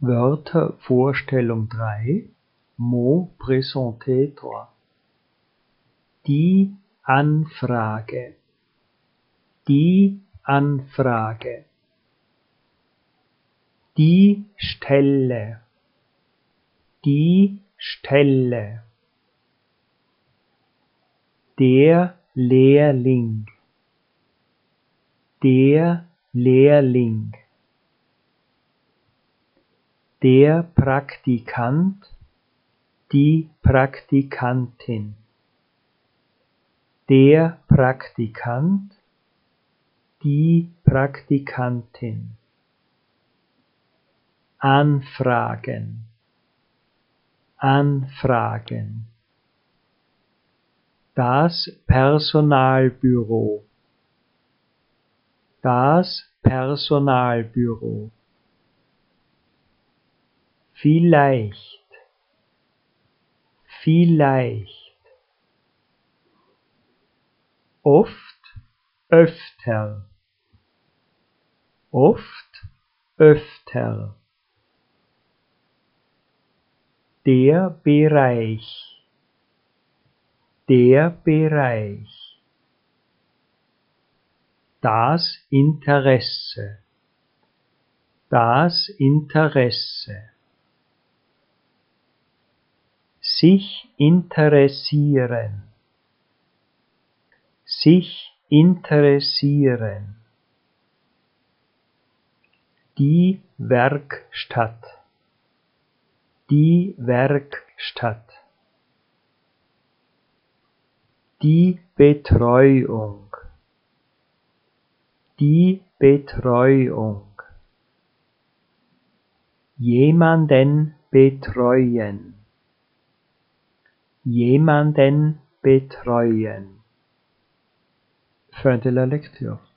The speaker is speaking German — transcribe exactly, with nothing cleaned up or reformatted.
Wörtervorstellung drei, Mot présenté trois. Die Anfrage, die Anfrage. Die Stelle, die Stelle. Der Lehrling, der Lehrling. Der Praktikant, die Praktikantin. Der Praktikant, die Praktikantin. Anfragen, Anfragen. Das Personalbüro, das Personalbüro. Vielleicht, vielleicht. Oft, öfter, oft, öfter. Der Bereich, der Bereich. Das Interesse, das Interesse. Sich interessieren, sich interessieren. Die Werkstatt, die Werkstatt. Die Betreuung, die Betreuung. Jemanden betreuen, jemanden betreuen. Fin de la lecture.